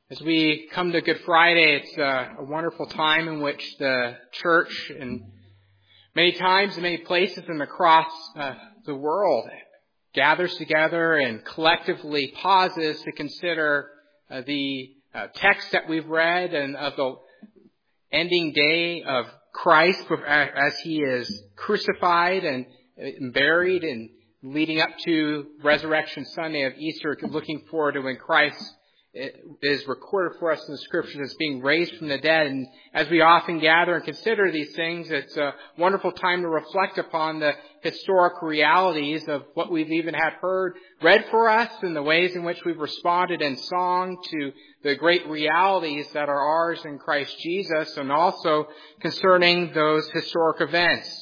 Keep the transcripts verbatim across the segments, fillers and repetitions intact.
As we come to Good Friday, it's a, a wonderful time in which the church, and many times in many places and across uh, the world, gathers together and collectively pauses to consider uh, the uh, text that we've read and of the ending day of Christ as he is crucified and buried and leading up to Resurrection Sunday of Easter, looking forward to when Christ is recorded for us in the Scriptures as being raised from the dead. And as we often gather and consider these things, it's a wonderful time to reflect upon the historic realities of what we've even had heard read for us and the ways in which we've responded in song to the great realities that are ours in Christ Jesus, and also concerning those historic events.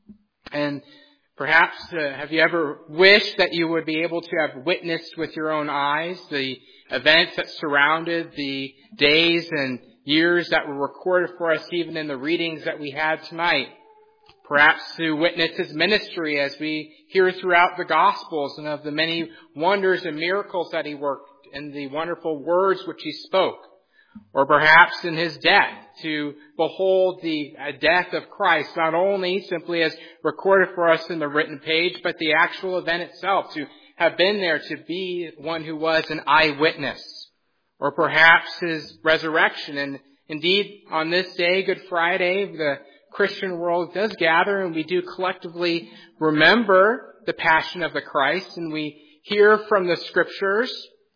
And perhaps, uh, have you ever wished that you would be able to have witnessed with your own eyes the events that surrounded the days and years that were recorded for us even in the readings that we had tonight? Perhaps to witness his ministry as we hear throughout the Gospels and of the many wonders and miracles that he worked and the wonderful words which he spoke. Or perhaps in his death, to behold the death of Christ, not only simply as recorded for us in the written page, but the actual event itself, to have been there, to be one who was an eyewitness. Or perhaps his resurrection. And indeed, on this day, Good Friday, the Christian world does gather and we do collectively remember the passion of the Christ, and we hear from the Scriptures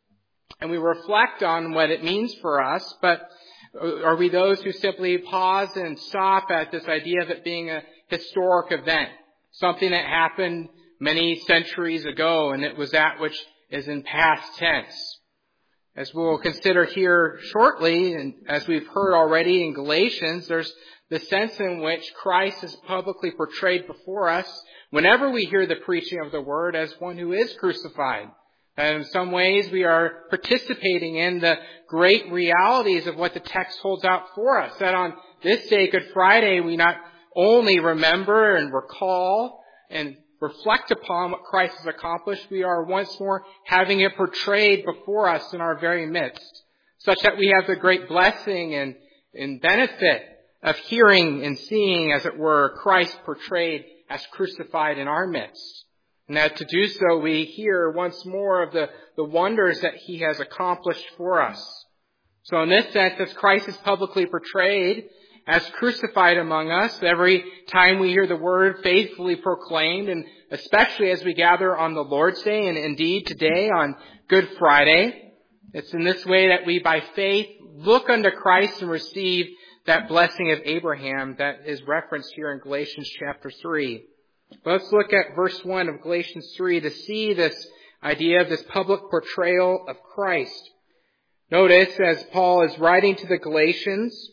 and we reflect on what it means for us. But are we those who simply pause and stop at this idea of it being a historic event, something that happened many centuries ago, and it was that which is in past tense? As we'll consider here shortly, and as we've heard already in Galatians, there's the sense in which Christ is publicly portrayed before us whenever we hear the preaching of the Word as one who is crucified. And in some ways we are participating in the great realities of what the text holds out for us. That on this day, Good Friday, we not only remember and recall and reflect upon what Christ has accomplished, we are once more having it portrayed before us in our very midst, such that we have the great blessing and, and benefit of hearing and seeing, as it were, Christ portrayed as crucified in our midst. And that to do so, we hear once more of the, the wonders that he has accomplished for us. So in this sense, as Christ is publicly portrayed as crucified among us, every time we hear the word faithfully proclaimed, and especially as we gather on the Lord's Day, and indeed today on Good Friday, it's in this way that we by faith look unto Christ and receive that blessing of Abraham that is referenced here in Galatians chapter three. But let's look at verse one of Galatians three to see this idea of this public portrayal of Christ. Notice, as Paul is writing to the Galatians,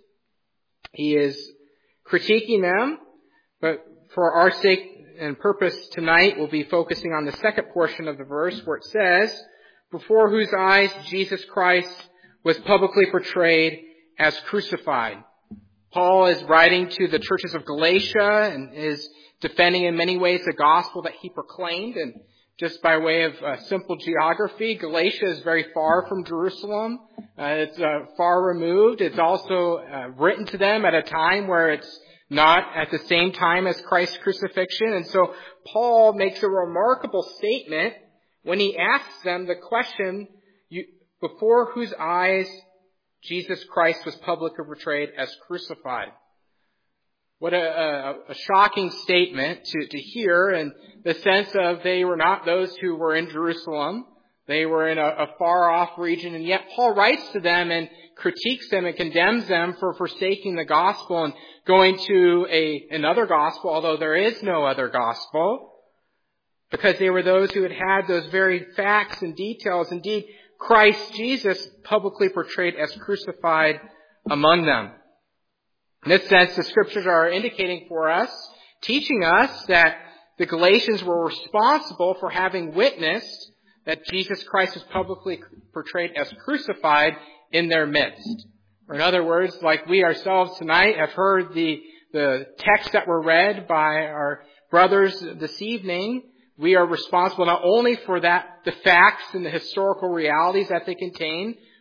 he is critiquing them, but for our sake and purpose tonight, we'll be focusing on the second portion of the verse where it says, before whose eyes Jesus Christ was publicly portrayed as crucified. Paul is writing to the churches of Galatia and is defending in many ways the gospel that he proclaimed. And just by way of uh, simple geography, Galatia is very far from Jerusalem. Uh, it's uh, far removed. It's also uh, written to them at a time where it's not at the same time as Christ's crucifixion. And so Paul makes a remarkable statement when he asks them the question, you, before whose eyes Jesus Christ was publicly portrayed as crucified. What a, a, a shocking statement to, to hear, in the sense of they were not those who were in Jerusalem. They were in a, a far-off region, and yet Paul writes to them and critiques them and condemns them for forsaking the gospel and going to a another gospel, although there is no other gospel, because they were those who had had those very facts and details. Indeed, Christ Jesus publicly portrayed as crucified among them. In this sense, the Scriptures are indicating for us, teaching us that the Galatians were responsible for having witnessed that Jesus Christ was publicly portrayed as crucified in their midst. Or in other words, like we ourselves tonight have heard the, the texts that were read by our brothers this evening, we are responsible not only for that, the facts and the historical realities that they contain,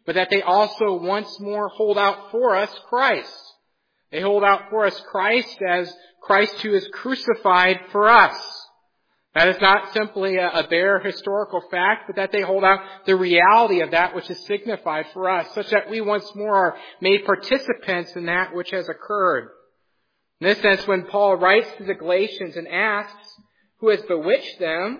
but that they also once more hold out for us Christ. They hold out for us Christ as Christ who is crucified for us. That is not simply a, a bare historical fact, but that they hold out the reality of that which is signified for us, such that we once more are made participants in that which has occurred. In this sense, when Paul writes to the Galatians and asks who has bewitched them,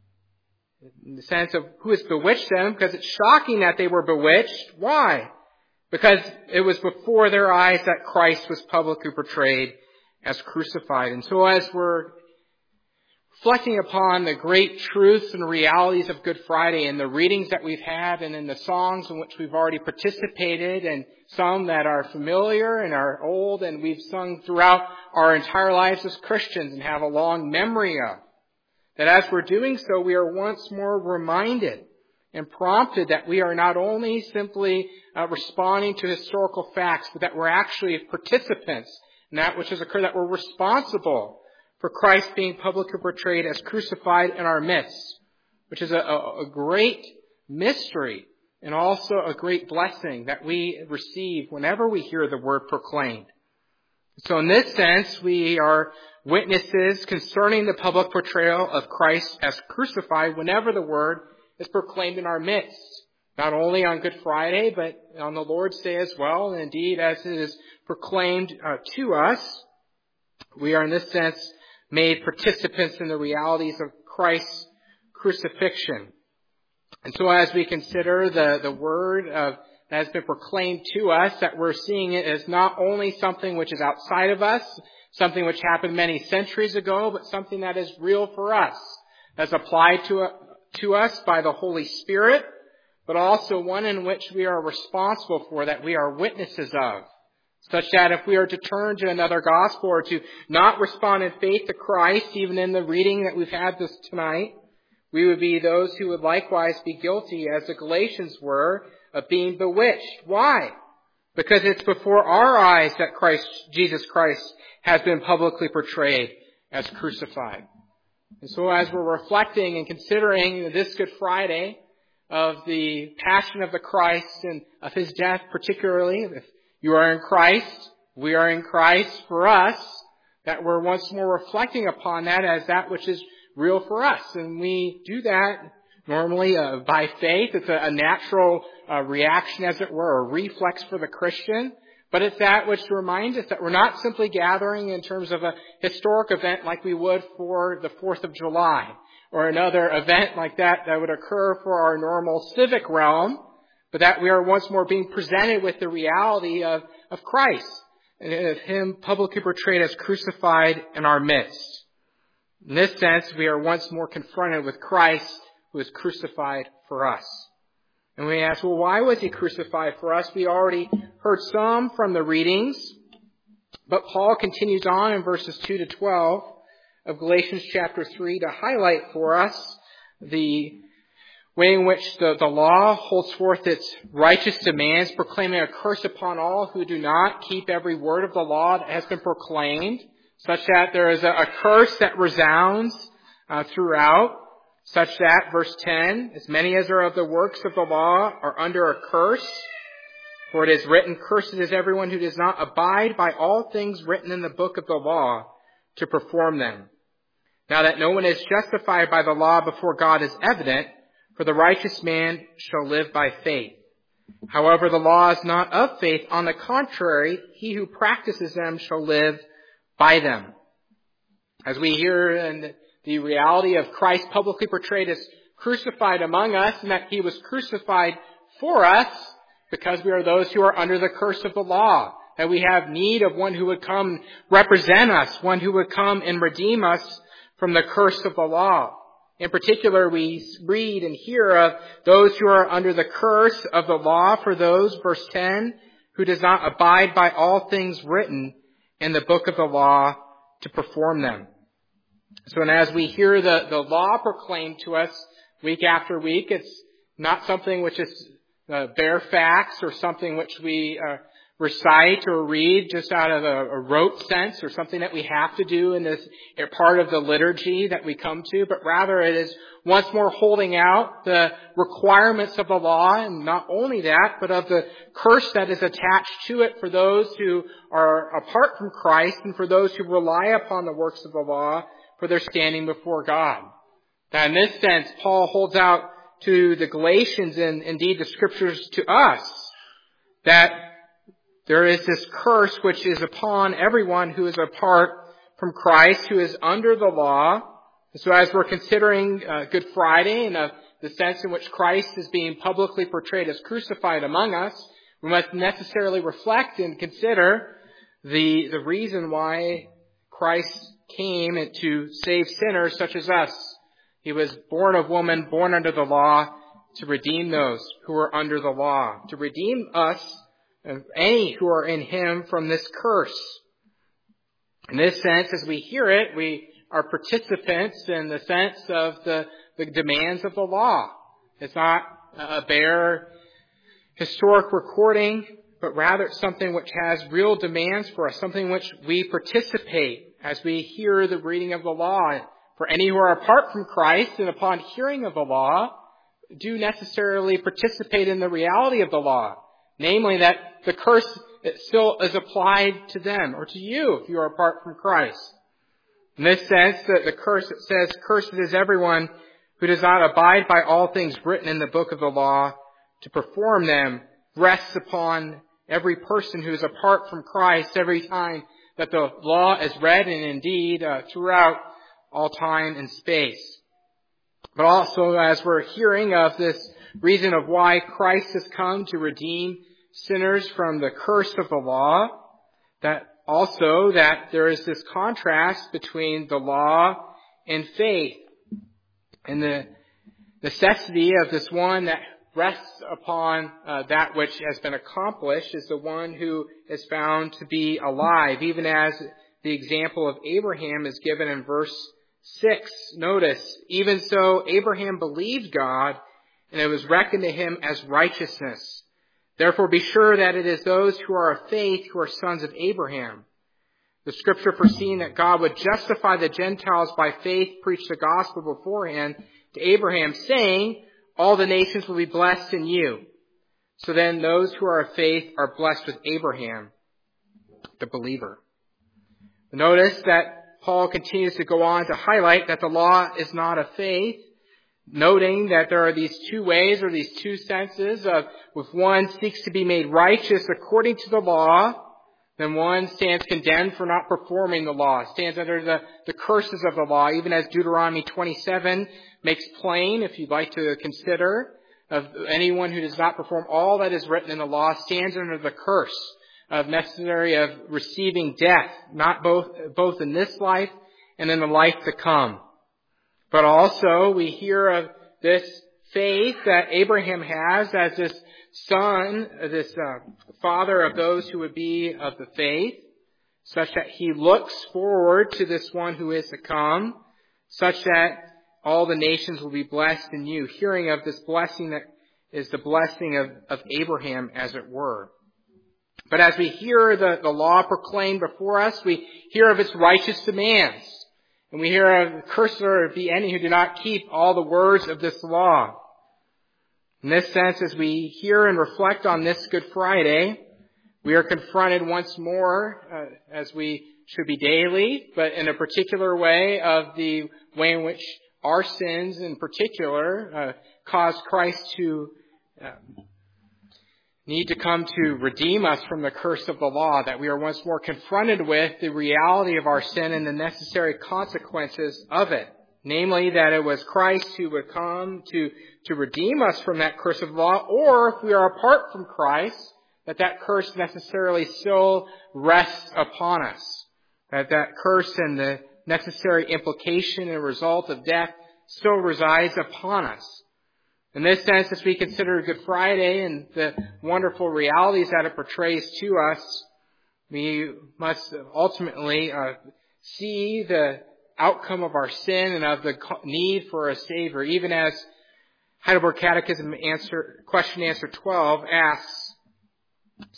in the sense of who has bewitched them, because it's shocking that they were bewitched. Why? Because it was before their eyes that Christ was publicly portrayed as crucified. And so as we're reflecting upon the great truths and realities of Good Friday and the readings that we've had and in the songs in which we've already participated and some that are familiar and are old and we've sung throughout our entire lives as Christians and have a long memory of, that as we're doing so, we are once more reminded and prompted that we are not only simply uh, responding to historical facts, but that we're actually participants in that which has occurred, that we're responsible for Christ being publicly portrayed as crucified in our midst, which is a, a, a great mystery and also a great blessing that we receive whenever we hear the word proclaimed. So in this sense, we are witnesses concerning the public portrayal of Christ as crucified whenever the word is proclaimed in our midst, not only on Good Friday, but on the Lord's Day as well, and indeed as it is proclaimed uh, to us. We are in this sense made participants in the realities of Christ's crucifixion. And so as we consider the, the word of, that has been proclaimed to us, that we're seeing it as not only something which is outside of us, something which happened many centuries ago, but something that is real for us, that's applied to, to us by the Holy Spirit, but also one in which we are responsible for, that we are witnesses of. Such that if we are to turn to another gospel or to not respond in faith to Christ, even in the reading that we've had this tonight, we would be those who would likewise be guilty, as the Galatians were, of being bewitched. Why? Because it's before our eyes that Christ, Jesus Christ, has been publicly portrayed as crucified. And so as we're reflecting and considering this Good Friday of the passion of the Christ and of His death particularly, if you are in Christ, we are in Christ for us, that we're once more reflecting upon that as that which is real for us. And we do that normally uh, by faith. It's a, a natural uh, reaction, as it were, a reflex for the Christian. But it's that which reminds us that we're not simply gathering in terms of a historic event like we would for the fourth of July or another event like that that would occur for our normal civic realm, but that we are once more being presented with the reality of, of Christ and of Him publicly portrayed as crucified in our midst. In this sense, we are once more confronted with Christ who is crucified for us. And we ask, well, why was He crucified for us? We already heard some from the readings, but Paul continues on in verses two to twelve of Galatians chapter three to highlight for us the way in which the, the law holds forth its righteous demands, proclaiming a curse upon all who do not keep every word of the law that has been proclaimed, such that there is a, a curse that resounds uh, throughout, such that, verse ten, as many as are of the works of the law are under a curse. For it is written, cursed is everyone who does not abide by all things written in the book of the law to perform them. Now that no one is justified by the law before God is evident, for the righteous man shall live by faith. However, the law is not of faith. On the contrary, he who practices them shall live by them. As we hear in the reality of Christ publicly portrayed as crucified among us, and that He was crucified for us because we are those who are under the curse of the law, that we have need of one who would come represent us, one who would come and redeem us from the curse of the law. In particular, we read and hear of those who are under the curse of the law, for those, verse ten, who does not abide by all things written in the book of the law to perform them. So, and as we hear the, the law proclaimed to us week after week, it's not something which is uh, bare facts or something which we uh, recite or read just out of a, a rote sense or something that we have to do in this part of the liturgy that we come to, but rather it is once more holding out the requirements of the law, and not only that, but of the curse that is attached to it for those who are apart from Christ and for those who rely upon the works of the law for their standing before God. Now, in this sense, Paul holds out to the Galatians and indeed the Scriptures to us that there is this curse which is upon everyone who is apart from Christ, who is under the law. So as we're considering uh, Good Friday and uh, the sense in which Christ is being publicly portrayed as crucified among us, we must necessarily reflect and consider the, the reason why Christ came to save sinners such as us. He was born of woman, born under the law, to redeem those who are under the law, to redeem us, and any who are in Him, from this curse. In this sense, as we hear it, we are participants in the sense of the, the demands of the law. It's not a bare historic recording, but rather it's something which has real demands for us, something which we participate as we hear the reading of the law. For any who are apart from Christ and upon hearing of the law do necessarily participate in the reality of the law, namely that the curse still is applied to them or to you if you are apart from Christ. In this sense, that the curse, it says, "Cursed is everyone who does not abide by all things written in the book of the law to perform them," rests upon every person who is apart from Christ every time that the law is read, and indeed uh, throughout all time and space. But also, as we're hearing of this reason of why Christ has come to redeem sinners from the curse of the law, that also that there is this contrast between the law and faith, and the necessity of this one that rests upon uh, that which has been accomplished is the one who is found to be alive, even as the example of Abraham is given in verse six. Notice, "Even so, Abraham believed God, and it was reckoned to him as righteousness. Therefore be sure that it is those who are of faith who are sons of Abraham. The Scripture, foreseeing that God would justify the Gentiles by faith, preached the gospel beforehand to Abraham, saying, 'All the nations will be blessed in you.' So then those who are of faith are blessed with Abraham, the believer." Notice that Paul continues to go on to highlight that the law is not of faith, noting that there are these two ways or these two senses of, if one seeks to be made righteous according to the law, then one stands condemned for not performing the law, stands under the, the curses of the law, even as Deuteronomy twenty-seven makes plain, if you'd like to consider, of anyone who does not perform all that is written in the law stands under the curse of necessary of receiving death, not both, both in this life and in the life to come. But also we hear of this faith that Abraham has as this son, this uh, father of those who would be of the faith, such that he looks forward to this one who is to come, such that all the nations will be blessed in you. Hearing of this blessing that is the blessing of, of Abraham, as it were. But as we hear the, the law proclaimed before us, we hear of its righteous demands. And we hear of, "Cursed be any who do not keep all the words of this law." In this sense, as we hear and reflect on this Good Friday, we are confronted once more, uh, as we should be daily, but in a particular way, of the way in which our sins in particular uh, cause Christ to uh, need to come to redeem us from the curse of the law, that we are once more confronted with the reality of our sin and the necessary consequences of it. Namely, that it was Christ who would come to, to redeem us from that curse of the law, or if we are apart from Christ, that that curse necessarily still rests upon us. That that curse and the necessary implication and result of death still resides upon us. In this sense, as we consider Good Friday and the wonderful realities that it portrays to us, we must ultimately uh, see the outcome of our sin and of the need for a Savior, even as Heidelberg Catechism answer, question answer twelve asks,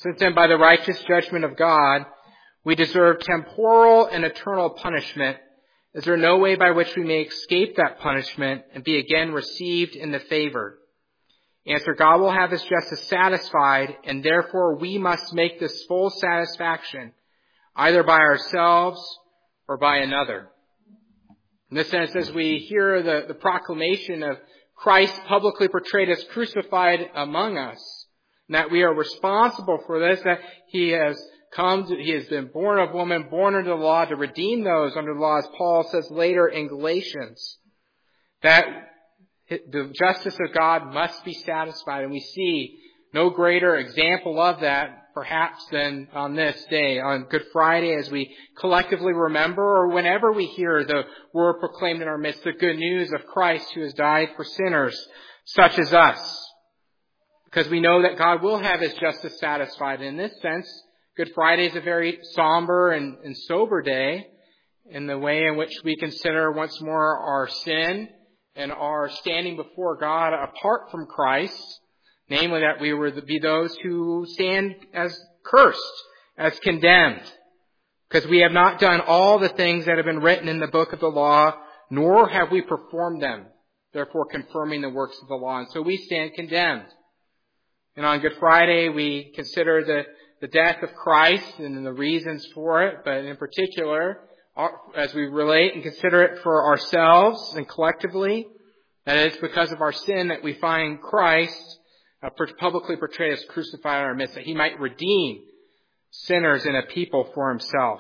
Since then, by the righteous judgment of God, we deserve temporal and eternal punishment, is there no way by which we may escape that punishment and be again received in the favor? Answer, God will have his justice satisfied, and therefore we must make this full satisfaction, either by ourselves or by another. In this sense, as we hear the, the proclamation of Christ publicly portrayed as crucified among us, and that we are responsible for this, that he has come, to, he has been born of woman, born under the law to redeem those under the law, as Paul says later in Galatians, that the justice of God must be satisfied. And we see no greater example of that, perhaps, than on this day, on Good Friday, as we collectively remember, or whenever we hear the word proclaimed in our midst, the good news of Christ who has died for sinners such as us. Because we know that God will have his justice satisfied. In this sense, Good Friday is a very somber and, and sober day in the way in which we consider once more our sin and our standing before God apart from Christ, namely that we would be those who stand as cursed, as condemned, because we have not done all the things that have been written in the book of the law, nor have we performed them, therefore confirming the works of the law. And so we stand condemned. And on Good Friday, we consider the, the death of Christ and the reasons for it, but in particular, as we relate and consider it for ourselves and collectively, that it's because of our sin that we find Christ uh, publicly portrayed as crucified in our midst, that he might redeem sinners and a people for himself.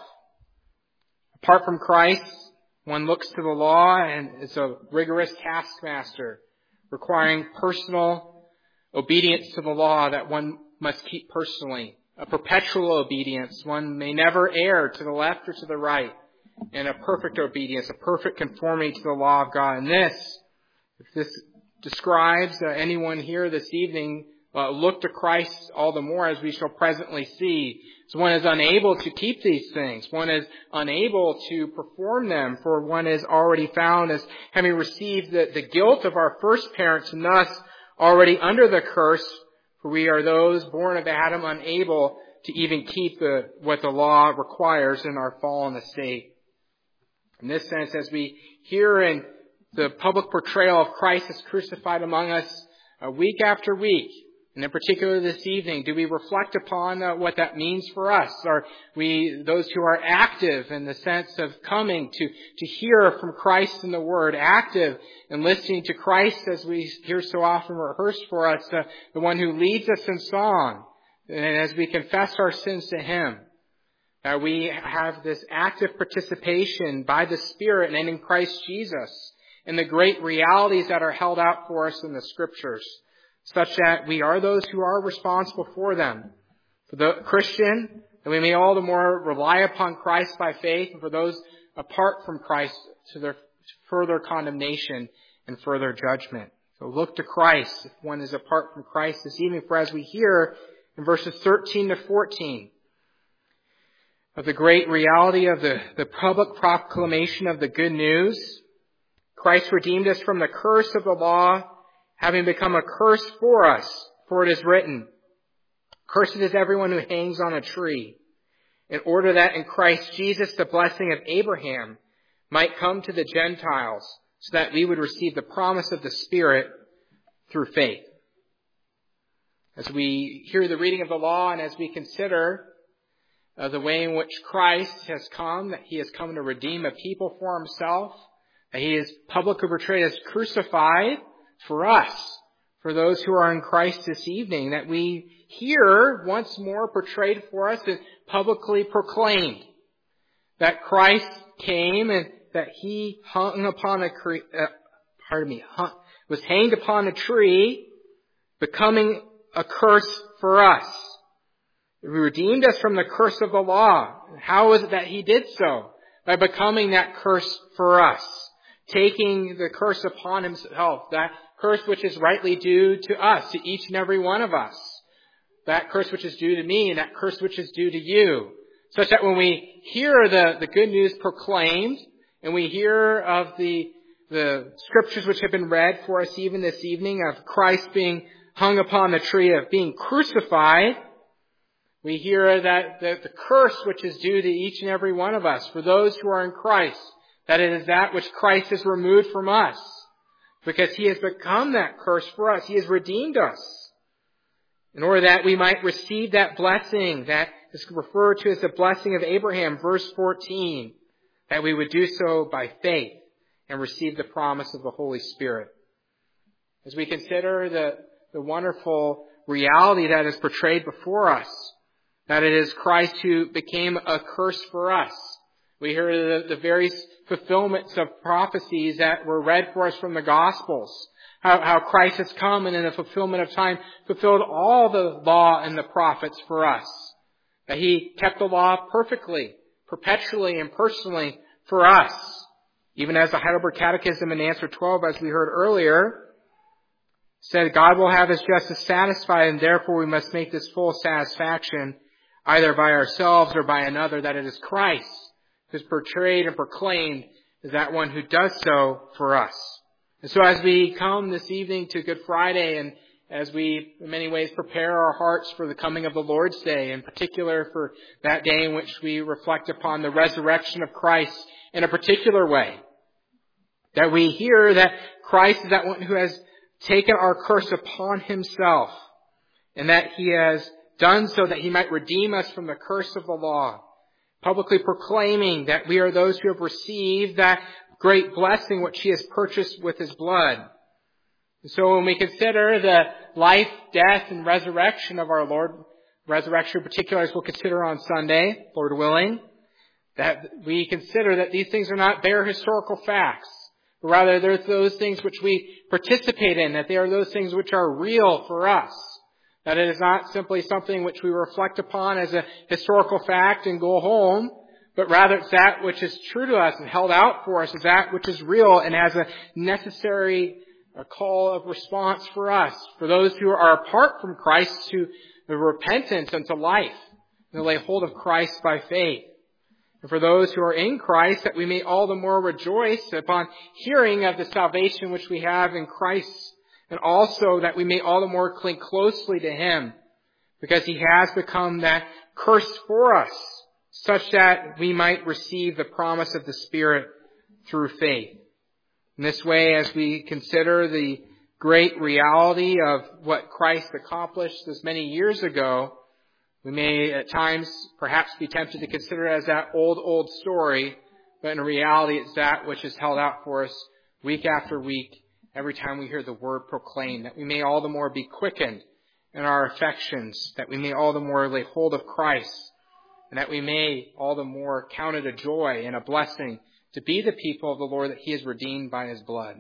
Apart from Christ, one looks to the law and it's a rigorous taskmaster requiring personal obedience to the law that one must keep personally. A perpetual obedience. One may never err to the left or to the right. And a perfect obedience, a perfect conformity to the law of God. And this, if this describes uh, anyone here this evening, uh, look to Christ all the more, as we shall presently see. So one is unable to keep these things. One is unable to perform them, for one is already found as having received the, the guilt of our first parents, and thus already under the curse, for we are those born of Adam unable to even keep the, what the law requires in our fallen estate. In this sense, as we hear in the public portrayal of Christ as crucified among us uh, week after week, and in particular this evening, do we reflect upon uh, what that means for us? Are we those who are active in the sense of coming to, to hear from Christ in the Word, active in listening to Christ as we hear so often rehearsed for us, uh, the one who leads us in song, and as we confess our sins to him? Uh, we have this active participation by the Spirit and in Christ Jesus in the great realities that are held out for us in the Scriptures, such that we are those who are responsible for them. For the Christian, that we may all the more rely upon Christ by faith, and for those apart from Christ to their further condemnation and further judgment. So look to Christ if one is apart from Christ this evening, for as we hear in verses thirteen to fourteen, of the great reality of the, the public proclamation of the good news, Christ redeemed us from the curse of the law, having become a curse for us, for it is written, "Cursed is everyone who hangs on a tree," in order that in Christ Jesus the blessing of Abraham might come to the Gentiles, so that we would receive the promise of the Spirit through faith. As we hear the reading of the law and as we consider uh, the way in which Christ has come, that he has come to redeem a people for himself, that he is publicly portrayed as crucified for us, for those who are in Christ this evening, that we hear once more portrayed for us and publicly proclaimed that Christ came and that he hung upon a cre- uh, pardon me, hung, was hanged upon a tree, becoming a curse for us. He redeemed us from the curse of the law. How is it that he did so? By becoming that curse for us, taking the curse upon himself, that curse which is rightly due to us, to each and every one of us. That curse which is due to me and that curse which is due to you. Such that when we hear the, the good news proclaimed and we hear of the, the scriptures which have been read for us even this evening of Christ being hung upon the tree, of being crucified, We hear that the, the curse which is due to each and every one of us, for those who are in Christ, that it is that which Christ has removed from us, because He has become that curse for us. He has redeemed us, in order that we might receive that blessing that is referred to as the blessing of Abraham, verse fourteen, that we would do so by faith and receive the promise of the Holy Spirit. As we consider the, the wonderful reality that is portrayed before us, that it is Christ who became a curse for us. We hear the, the various fulfillments of prophecies that were read for us from the Gospels. How, how Christ has come and in the fulfillment of time fulfilled all the law and the prophets for us. That He kept the law perfectly, perpetually and personally for us. Even as the Heidelberg Catechism in answer twelve, as we heard earlier, said God will have His justice satisfied, and therefore we must make this full satisfaction either by ourselves or by another, that it is Christ who is portrayed and proclaimed as that one who does so for us. And so as we come this evening to Good Friday, and as we in many ways prepare our hearts for the coming of the Lord's Day, in particular for that day in which we reflect upon the resurrection of Christ in a particular way, that we hear that Christ is that one who has taken our curse upon Himself, and that He has done so that He might redeem us from the curse of the law, publicly proclaiming that we are those who have received that great blessing which He has purchased with His blood. And so when we consider the life, death, and resurrection of our Lord, resurrection in particular as we'll consider on Sunday, Lord willing, that we consider that these things are not bare historical facts, but rather they're those things which we participate in, that they are those things which are real for us. That it is not simply something which we reflect upon as a historical fact and go home, but rather it's that which is true to us and held out for us, is that which is real and has a necessary a call of response for us, for those who are apart from Christ, to the repentance and to life, and to lay hold of Christ by faith. And for those who are in Christ, that we may all the more rejoice upon hearing of the salvation which we have in Christ, and also that we may all the more cling closely to Him, because He has become that curse for us, such that we might receive the promise of the Spirit through faith. In this way, as we consider the great reality of what Christ accomplished as many years ago, we may at times perhaps be tempted to consider it as that old, old story, but in reality it's that which is held out for us week after week, every time we hear the word proclaimed, that we may all the more be quickened in our affections, that we may all the more lay hold of Christ, and that we may all the more count it a joy and a blessing to be the people of the Lord that He has redeemed by His blood.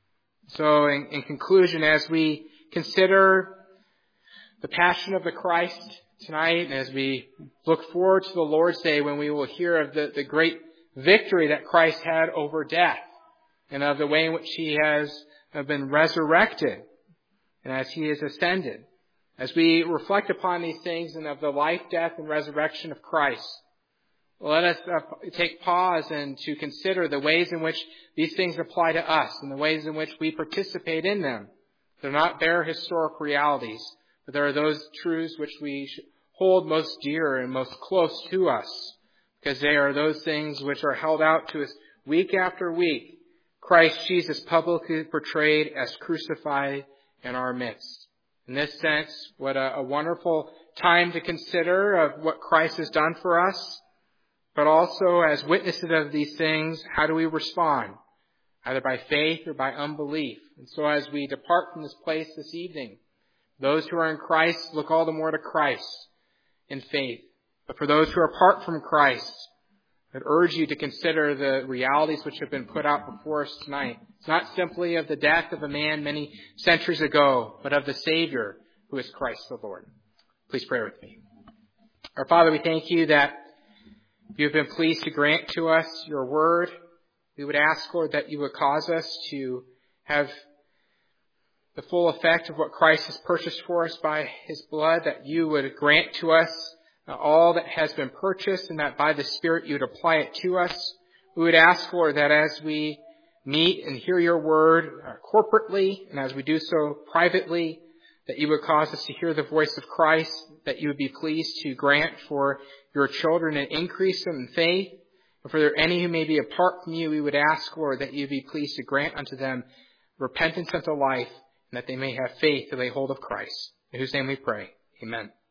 So in, in conclusion, as we consider the passion of the Christ tonight, and as we look forward to the Lord's Day when we will hear of the, the great victory that Christ had over death, and of the way in which He has been resurrected, and as He has ascended, as we reflect upon these things and of the life, death, and resurrection of Christ, let us uh, take pause and to consider the ways in which these things apply to us and the ways in which we participate in them. They're not bare historic realities, but there are those truths which we hold most dear and most close to us, because they are those things which are held out to us week after week. Christ Jesus publicly portrayed as crucified in our midst. In this sense, what a, a wonderful time to consider of what Christ has done for us. But also, as witnesses of these things, how do we respond? Either by faith or by unbelief. And so as we depart from this place this evening, those who are in Christ look all the more to Christ in faith. But for those who are apart from Christ, I urge you to consider the realities which have been put out before us tonight. It's not simply of the death of a man many centuries ago, but of the Savior, who is Christ the Lord. Please pray with me. Our Father, we thank You that You have been pleased to grant to us Your word. We would ask, Lord, that You would cause us to have the full effect of what Christ has purchased for us by His blood, that You would grant to us all that has been purchased, and that by the Spirit You would apply it to us. We would ask, Lord, that as we meet and hear Your word uh, corporately, and as we do so privately, that you would cause us to hear the voice of Christ, that you would be pleased to grant for your children and increase them in faith. And for there any who may be apart from you, we would ask, Lord, that you be pleased to grant unto them repentance unto life, and that they may have faith to lay hold of Christ. In whose name we pray. Amen.